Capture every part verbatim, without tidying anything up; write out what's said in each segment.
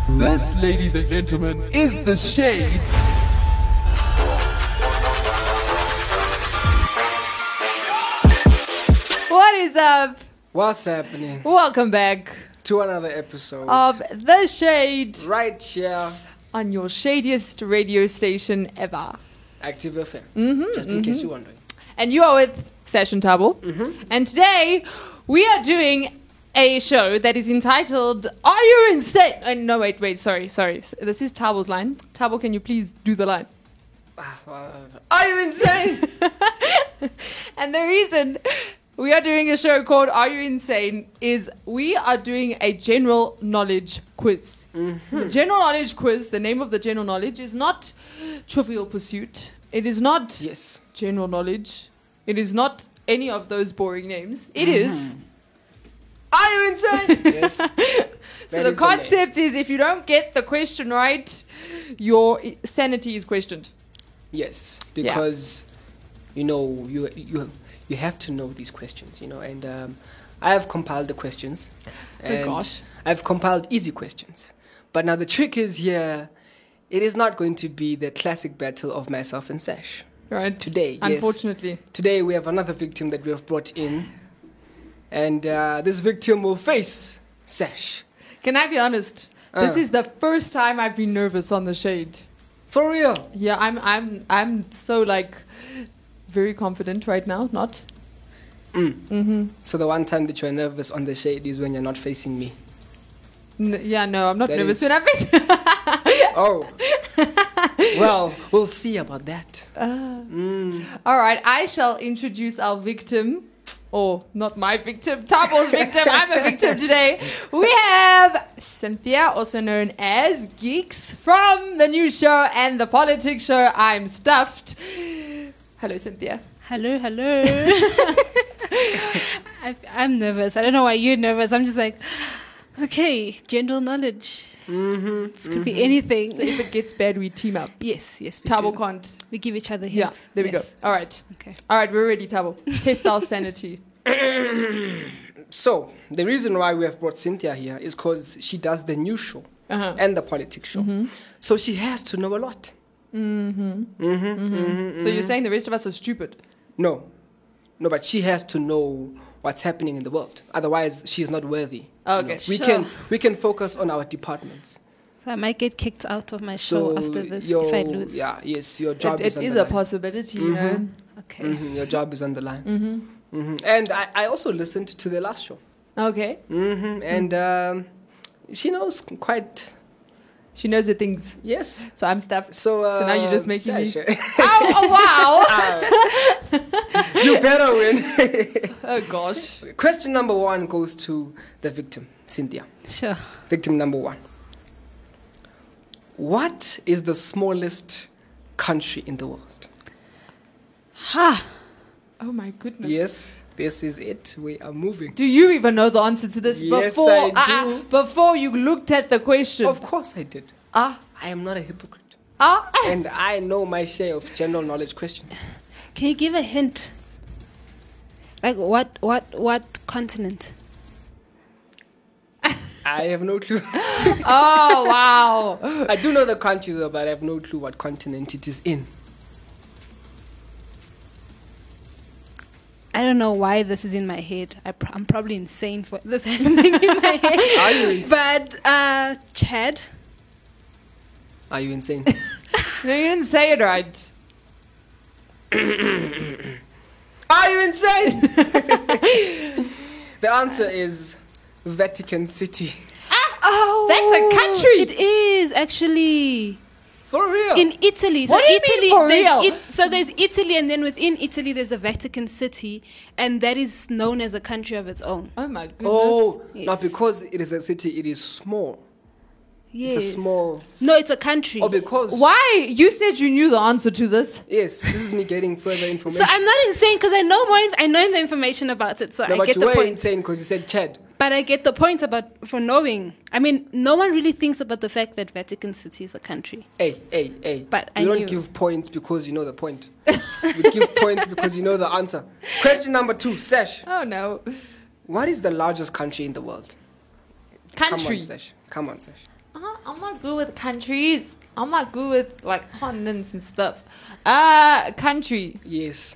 This, ladies and gentlemen, is The Shade. What is up? What's happening? Welcome back To another episode of The Shade right here, on your shadiest radio station ever. Active F M. Mm-hmm, Just in mm-hmm. case you're wondering. And you are with Session Tabo. Mm-hmm. And today we are doing a show that is entitled Are You Insane? Uh, no, wait, wait, sorry, sorry. This is Tabo's line. Tabo, can you please do the line? Are you insane? And the reason we are doing a show called Are You Insane is we are doing a general knowledge quiz. Mm-hmm. The general knowledge quiz, the name of the general knowledge is not Trivial Pursuit. It is not Yes. general knowledge. It is not any of those boring names. It is. Are you insane? Yes. So That the is the concept is if you don't get the question right, your i- sanity is questioned. Yes, because you know you you you have to know these questions, you know, and um, I have compiled the questions, and gosh. I've compiled easy questions. But now the trick is here, it is not going to be the classic battle of myself and Sash. Right? Today, yes. Unfortunately. Today we have another victim that we have brought in, and uh, this victim will face Sash. Can I be honest? This Uh. is the first time I've been nervous on The Shade. For real. Yeah, I'm I'm I'm so like very confident right now, not? Mm. Mm-hmm. So the one time that you're nervous on the shade is when you're not facing me. N- yeah, no, I'm not That nervous is- when I'm facing. Oh. Well, we'll see about that. Ah. Mm. All right, I shall introduce our victim. Or not my victim, Tabo's victim. I'm a victim today. We have Cynthia, also known as Geeks, from the new show and the politics show I'm Stuffed. Hello, Cynthia. Hello, hello. I, I'm nervous. I don't know why you're nervous. I'm just like, okay, general knowledge. Mm-hmm. This could be anything. So if it gets bad, we team up. yes, yes. We Tabo do. can't. We give each other Yeah, hints. there we Yes. go. All right. Okay. All right, we're ready, Tabo. Test our sanity. So, the reason why we have brought Cynthia here is because she does the news show Uh-huh. and the politics show. Mm-hmm. So she has to know a lot. Mm-hmm. Mm-hmm, mm-hmm, So you're saying the rest of us are stupid? No. No, but she has to know what's happening in the world. Otherwise, she is not worthy. Oh, You know, okay. We Sure. can we can focus on our departments. So I might get kicked out of my show So after this your, if I lose. yeah, yes, your job It, is it on is the a line. possibility, you know. Mhm. Okay. Mhm, your job is on the line. Mm-hmm. hmm And I, I also listened to the last show. Okay. hmm And um, she knows quite, She knows the things. yes. So I'm stuffed. So, uh, So now you're just making me- Sasha, Oh, oh wow. you better win. Oh, gosh. Question number one goes to the victim, Cynthia. Sure. Victim number one. What is the smallest country in the world? Ha! Oh, my goodness. Yes, this is it. We are moving. Do you even know the answer to this Yes, before I ah, do. before you looked at the question? Of course I did. Ah, I am not a hypocrite. ah. And I know my share of general knowledge questions. Can you give a hint? Like what what what continent? I have no clue. Oh, wow. I do know the country though, but I have no clue what continent it is in. I don't know why this is in my head. I pr- I'm probably insane for this happening in my head. Are you insane? But uh, Chad. Are you insane? No, you didn't say it right. Are you insane? The answer is Vatican City. Oh, that's a country. It is actually For real? in Italy. So What do you Italy, mean for there's real? It, so there's Italy, and then within Italy there's the Vatican City, and that is known as a country of its own. Oh, my goodness. oh, Yes. not because it is a city, it is small. Yes. It's a small. No, it's a country. Or because. Why? You said you knew the answer to this. Yes, this is me getting further So information. I'm not insane because I know more. In- I know the information about it, so no, I but get you the were point. insane because you said Chad. But I get the point about for knowing. I mean, no one really thinks about the fact that Vatican City is a country. Hey, hey, hey. But I you don't knew. give points because you know the point. You give points because you know the answer. Question number two, Sesh. Oh, no. What is the largest country in the world? Come Country. on, Sesh. Come on, Sesh. Uh, I'm not good with countries. I'm not good with like continents and stuff. Uh, country. Yes.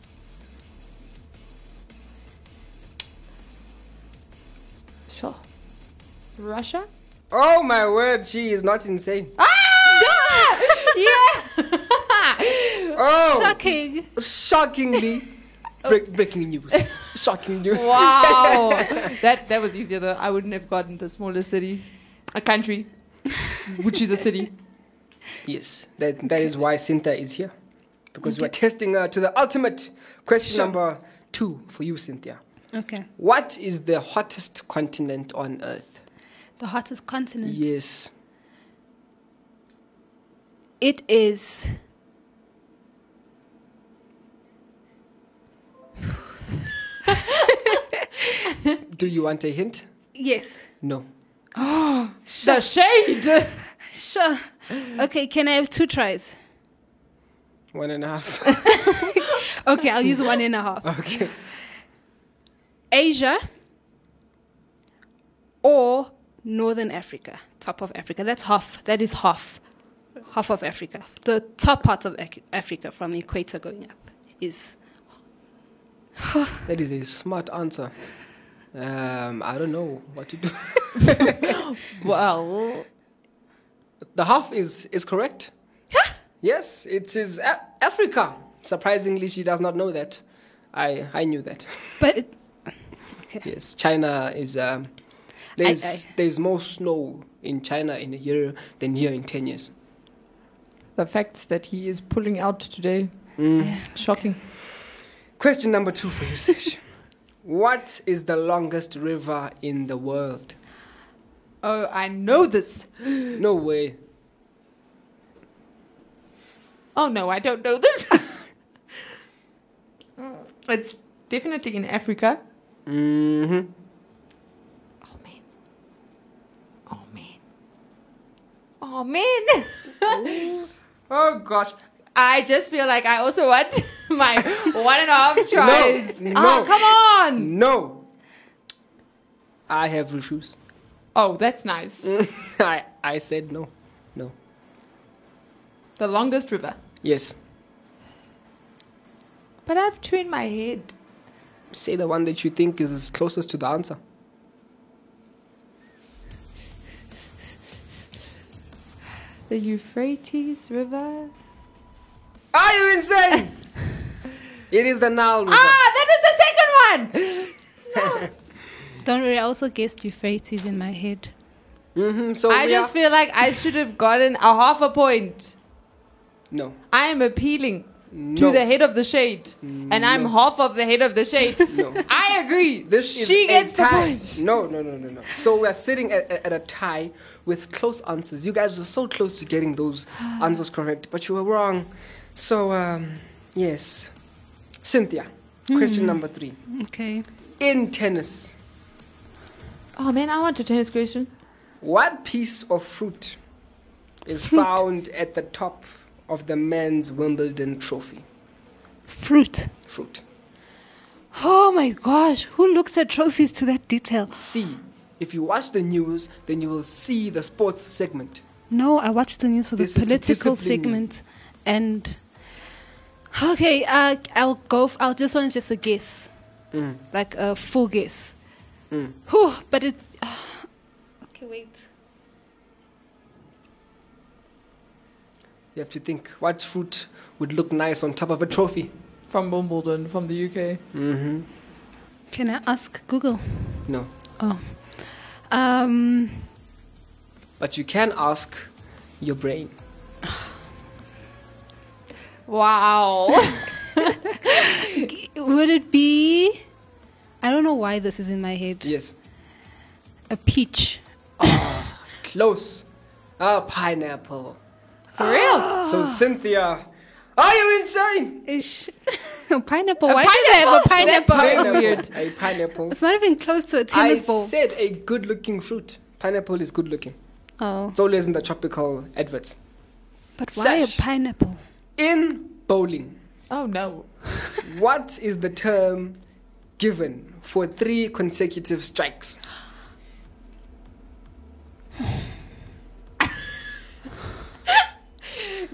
Sure. Russia? Oh my word, she is not insane. Ah! Yeah! Oh, Shocking. shockingly. Break, breaking news. Shocking news. Wow. that that was easier though. I wouldn't have gotten the smallest city. A country. Which is a city. Yes, that that is why Cynthia is here. Because we're testing her to the ultimate. Question Sure. number two for you, Cynthia. Okay. What is the hottest continent on Earth? The hottest continent. Yes. It is. Do you want a hint? Yes. No. The shade. Sure. Okay, can I have two tries? One and a half. Okay, I'll use one and a half. Okay. Asia or Northern Africa, top of Africa. That's half. That is half. Half of Africa. The top part of Ac- Africa from the equator going up is. That is a smart answer. Um, I don't know what to do. Well, The half is, is correct. Yes, it is A- Africa. Surprisingly, she does not know that. I, I knew that. But it, Yes, China is. Um, there's I- there's more snow in China in a year than here in ten years. the fact that he is pulling out today, shocking. Question number two for you, Sesh. What is the longest river in the world? Oh, I know this. No way. Oh no, I don't know this. It's definitely in Africa. Mm-hmm. Oh man. Oh man. Oh man. Oh gosh. I just feel like I also want my one and a half tries. No, Oh, no. come on. No. I have refused. Oh, that's nice. I I said no. No. The longest river. Yes. But I have two in my head. Say the one that you think is closest to the answer. The Euphrates River. Are you insane? It is the Nile River. Ah, that was the second one. don't worry, I also guessed Euphrates in my head. Mm-hmm. So I we just are- feel like I should have gotten a half a point. no. I am appealing No. to the head of the shade, and I'm No. half of the head of the shade. No. I agree. This is she a gets the tie. point. No, no, no, no, no. So we're sitting at, at a tie with close answers. You guys were so close to getting those answers correct, but you were wrong. So, um, yes. Cynthia, question number three. Okay. In tennis, Oh man, I want a tennis question. what piece of fruit is Fruit. found at the top of the men's Wimbledon trophy? Fruit. Fruit. Oh my gosh, who looks at trophies to that detail? See, if you watch the news, then you will see the sports segment. No, I watched the news for the This is to political discipline you. segment, and okay, uh, I'll go. F- I'll just want just a guess, Mm. like a full guess. Mm. Whew, but it. Okay, wait. You have to think, what fruit would look nice on top of a trophy? From Wimbledon, from the U K. Mm-hmm. Can I ask Google? No. Oh, um, But you can ask your brain. Wow. would it be? I don't know why this is in my head. Yes. A peach. Close. A pineapple. For real? So Cynthia, are you insane? Ish. a pineapple. A Why did I have a pineapple? pineapple? Very weird. A pineapple. It's not even close to a I tennis ball. said a good-looking fruit. Pineapple is good-looking. Oh, It's always in the tropical adverts. but why a Sash. pineapple? In bowling, Oh no. what is the term given for three consecutive strikes?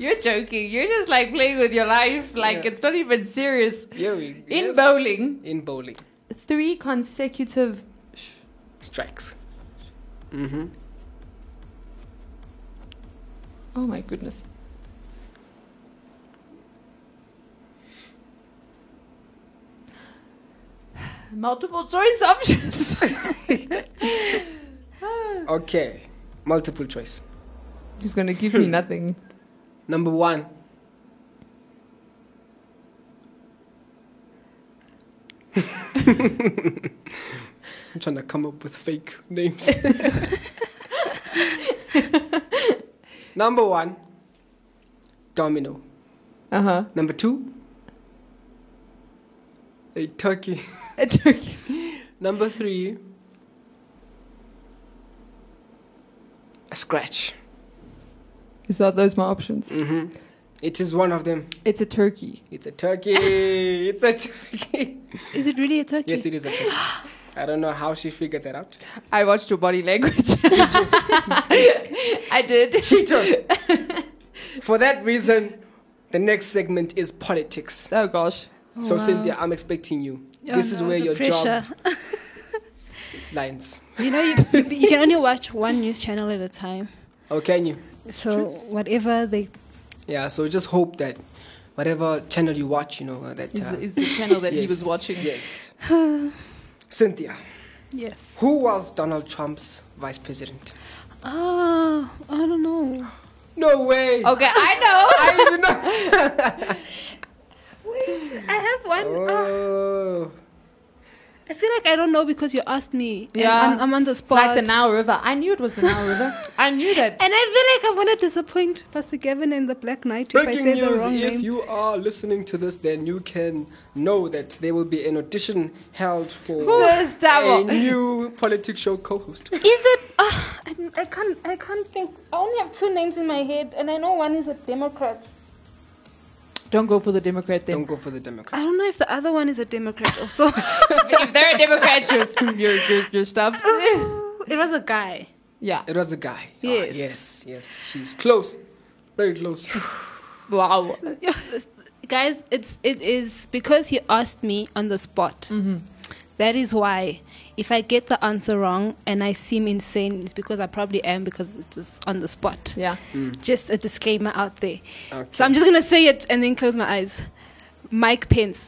You're joking. You're just like playing with your life. Like Yeah. it's not even serious. Yeah, we, In yes. bowling, In bowling. three consecutive. Sh- Strikes. Mm-hmm. oh my goodness. Multiple choice options. Okay. Multiple choice. He's gonna give me nothing. Number one. I'm trying to come up with fake names. Number one, domino. Uh huh. Number two, a turkey. A turkey. Number three, a scratch. Is that those my options? Mm-hmm. It is one of them. It's a turkey. It's a turkey. It's a turkey. Is it really a turkey? Yes, it is a turkey. I don't know how she figured that out. I watched your body language. I did. Cheater. For that reason, the next segment is politics. Oh gosh. So, wow. Cynthia, I'm expecting you. Oh, this is no, where the your pressure. job lines. You know, you, you, you can only watch one news channel at a time. Oh, can you? So whatever they, Yeah, so just hope that whatever channel you watch, you know, uh, that... Is, uh, the, is the channel that he yes, was watching? Yes. Cynthia, yes. who was Donald Trump's vice president? Ah, I don't know. No way. Okay, I know. I do not. I have one. Ah, Oh. I feel like I don't know because you asked me. and Yeah. I'm, I'm on the It's spot. like the Nile River. I knew it was the Nile River. I knew that. And I feel like I want to disappoint Pastor Gavin and the Black Knight if I Breaking say the news, wrong if name. you are listening to this, then you can know that there will be an audition held for Sis, a Tabo. new politics show co-host. Is it? Uh, I, I can't. I can't think. I only have two names in my head, and I know one is a Democrat. Don't go for the Democrat Don't then. go for the I Democrat. don't know if the other one is a Democrat also. If they're a Democrat, you're, you're, you're, you're stuffed. It was a guy. Yeah. It was a guy. Ah, Yes. yes, yes. She's close. Very close. Wow. Guys, it's it is because he asked me on the spot. That is why if I get the answer wrong and I seem insane, it's because I probably am because it was on the spot. Yeah. Just a disclaimer out there. Okay. So I'm just gonna say it and then close my eyes. Mike Pence.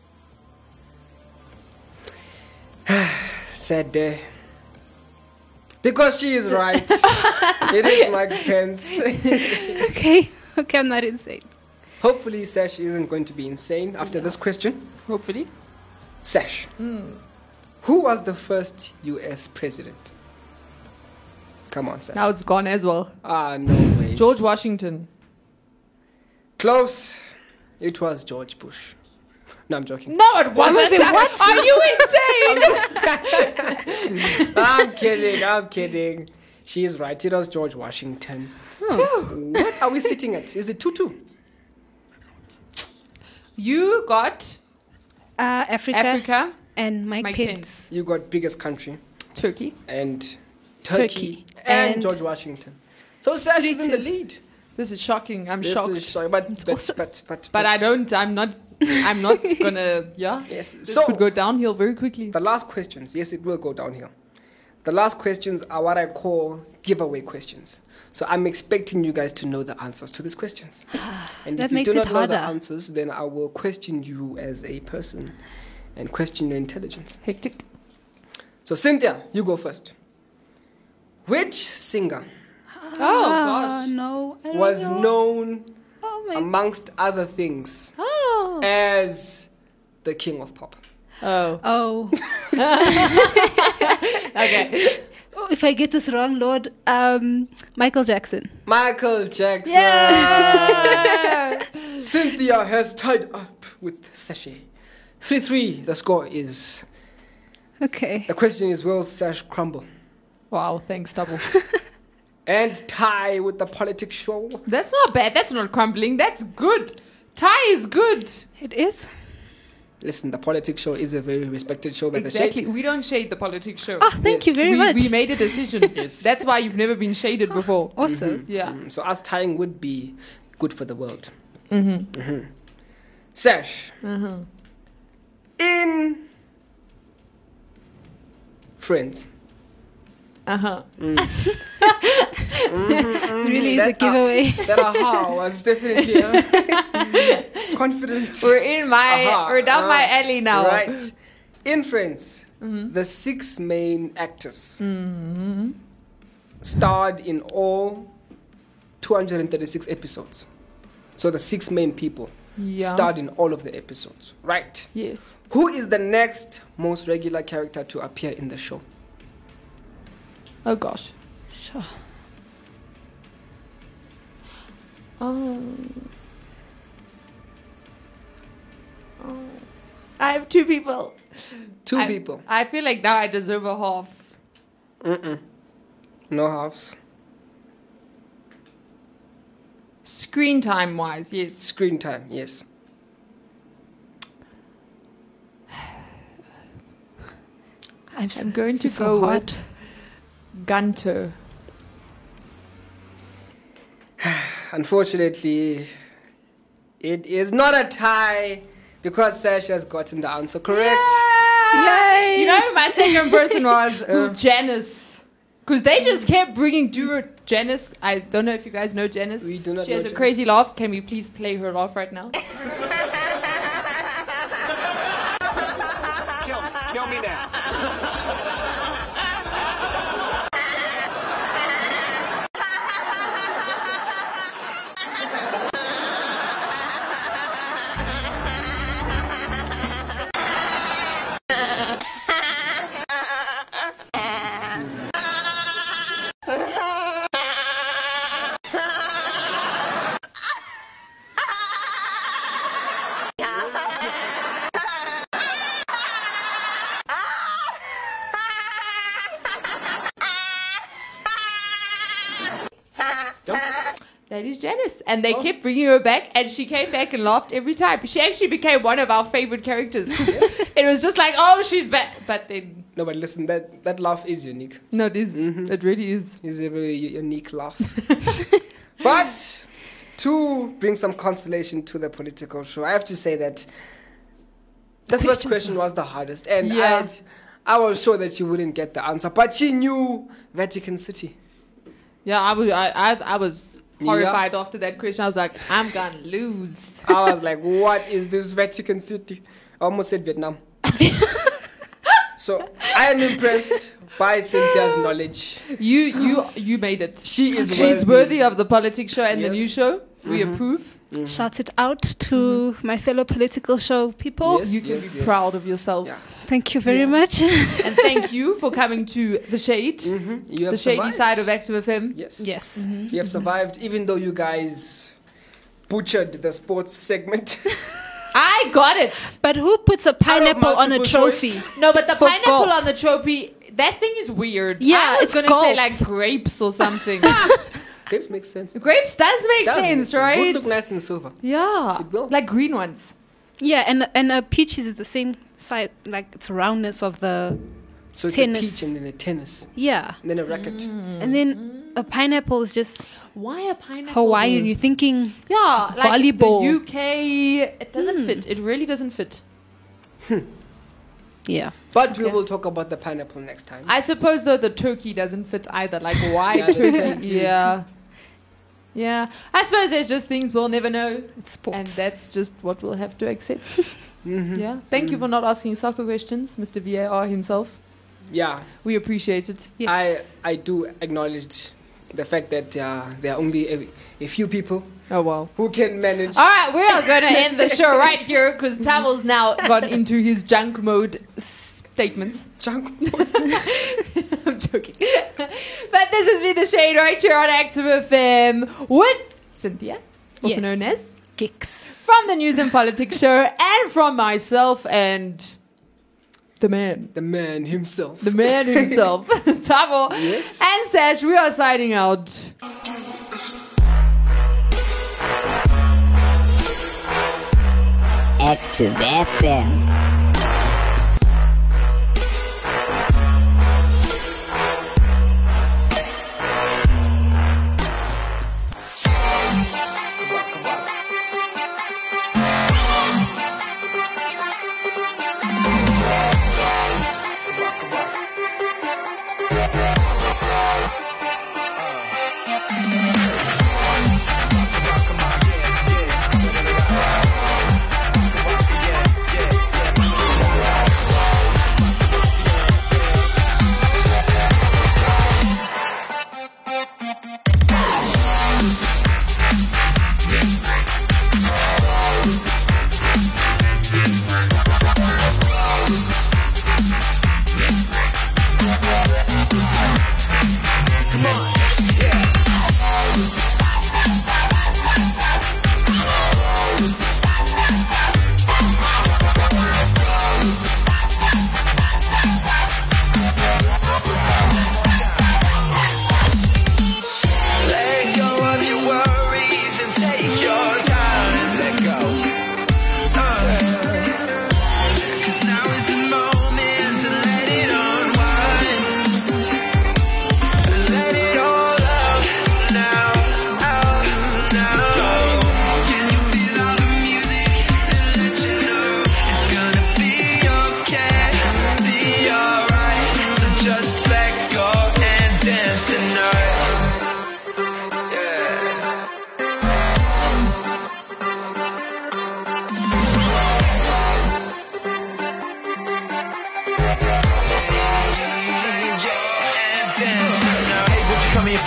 Sad day. Because she is right. It is Mike Pence. Okay, okay, I'm not insane. Hopefully, Sash isn't going to be insane after this question. Hopefully. Sash, who was the first U S president? Come on, Sash. Now it's gone as well. Ah, no way. George Washington. Close. It was George Bush. No, I'm joking. No, it wasn't. What? Are you insane? I'm kidding. I'm kidding. She is right. It was George Washington. What are we sitting at? Is it two two? You got Uh, Africa, Africa, and Mike, Mike Pence. Pence. You got biggest country Turkey. and Turkey, Turkey. and, And- George Washington. So Sash is in the lead. This is shocking. I'm This shocked. is shocking. But, but, awesome. but, but, But I don't. I'm not. I'm not gonna. Yeah. Yes. This So could go downhill very quickly. the last questions, yes, it will go downhill. The last questions are what I call giveaway questions. So I'm expecting you guys to know the answers to these questions. And That if you makes do it not know the harder. answers, then I will question you as a person and question your intelligence. Hectic. So Cynthia, you go first. Which singer Oh Ah, gosh. no. I don't was know. known, Oh my. amongst other things, oh. as the king of pop? Oh. Oh. Okay. Oh, if I get this wrong, Lord, um, Michael Jackson. Michael Jackson. Yeah. Cynthia has tied up with Sashi. three three, the score is. Okay. The question is, will Sash crumble? Wow. Thanks, double. And tie with the politics show. That's not bad. That's not crumbling. That's good. Tie is good. It is. Listen, the politics show is a very respected show by Exactly. the We don't shade the politics show. Oh, thank Yes. you very we, much. we made a decision. Yes. That's why you've never been shaded before. Awesome. Yeah. Shade. Mm, so us tying would be good for the world. Mm-hmm. Mm-hmm. Sash, Uh-huh. in Friends. Uh-huh. It really is a That, uh, giveaway. that aha was definitely uh, confident. We're in my, Aha, we're down uh, my alley now. Right. In Friends, the six main actors starred in all two hundred thirty-six episodes. So the six main people Yeah. starred in all of the episodes. Right. Yes. Who is the next most regular character to appear in the show? Oh gosh. Sure. Oh. Oh. I have two people. Two I- people. I feel like now I deserve a half. Mm-mm. No halves. Screen time wise, yes. Screen time, yes. I'm, so, I'm going this to is so go hard. with Gunter. Unfortunately, it is not a tie because Sash has gotten the answer correct. Yay! You know who my second person was? Who, Janice. Because they just kept bringing Duro. Janice, I don't know if you guys know Janice. We do not She know has a Janice. crazy laugh. Can we please play her laugh right now? Kill, kill me now. That is Janice. And they kept bringing her back, and she came back and laughed every time. She actually became one of our favorite characters. It was just like, oh, she's back. But then, No, but listen, that, that laugh is unique. no, it is. It really is. It's a very u- unique laugh. But to bring some constellation to the political show, I have to say that the first question was the hardest. And Yeah. I'd, I was sure that you wouldn't get the answer. But she knew Vatican City. Yeah, I was, I, I, I was Yeah. horrified after that question. I was like, I'm going to lose. I was like, what is this Vatican City? I almost said Vietnam. So I am impressed by Cynthia's knowledge. You, you, you made it. She is She's worthy of the politics show and the Yes. new show. We approve. Shout it out to my fellow political show people. Yes, You can yes, be yes. proud of yourself. Yeah. Thank you very Yeah. much. And thank you for coming to The Shade, Mhm. You have the shady survived. side of Active F M. Yes. yes. You have survived, even though you guys butchered the sports segment. I got it. But who puts a pineapple on a multiple trophy? choice. No, but the For pineapple golf. on the trophy, that thing is weird. Yeah, I was it's going to say golf. like grapes or something. Grapes make sense. Grapes does make Does make sense, Would right? look nice in silver. Yeah, It will. like green ones. Yeah, and and a peach is the same size, like it's roundness of the So it's Tennis. a peach and then a tennis, yeah, and then a racket. and then a pineapple is just Why a pineapple? Hawaiian. You're thinking Yeah, like Volleyball. the U K. It doesn't Hmm. fit. It really doesn't fit. yeah. But we Okay. will talk about the pineapple next time. I suppose though the turkey doesn't fit either. Like why Yeah, the turkey? turkey. Yeah, yeah. I suppose there's just things we'll never know, It's sports. and that's just what we'll have to accept. Mhm. Yeah. Thank you for not asking soccer questions, Mister V A R himself. Yeah, We appreciate it. yes. I I do acknowledge the fact that uh, there are only a, a few people Oh wow. who can manage. All right, we are going to end the show right here because Tavel's now gone into his junk mode statements. Junk. I'm joking. But this has been The Shade right here on Active F M with Cynthia, also Yes. known as, Kicks. from the News and Politics show, and from myself and the man. The man himself. The man himself, Tavel Yes. and Sash. We are signing out. Active F M.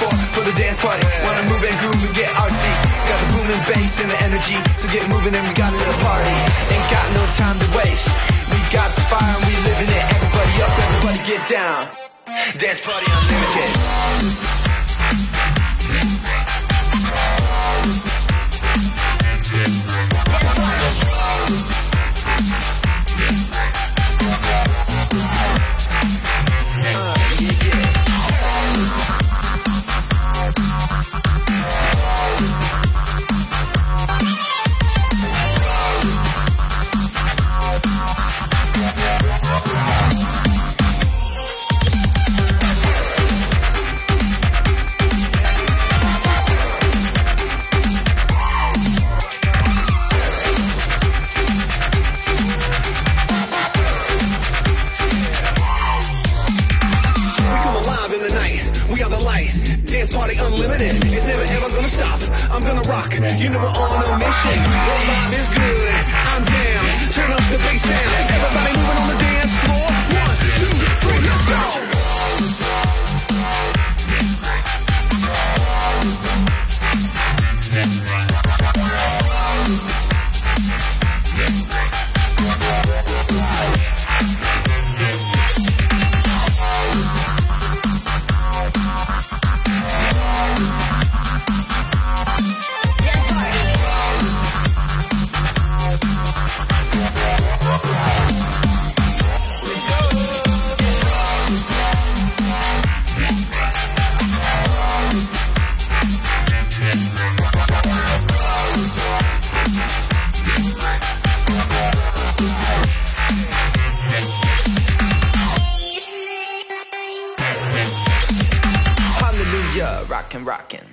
floor for the dance party. Wanna move and groove and get artsy. Got the booming bass and the energy, so get moving and we got a little party. Ain't got no time to waste. We got the fire and we living it. Everybody up, everybody get down. Dance party unlimited. Party unlimited, it's never ever gonna stop. I'm gonna rock, you know we're on a mission. The vibe is good, I'm down. Turn up the bass sound. Everybody moving on the dance floor. One, two, three, let's go. Rockin', rockin'.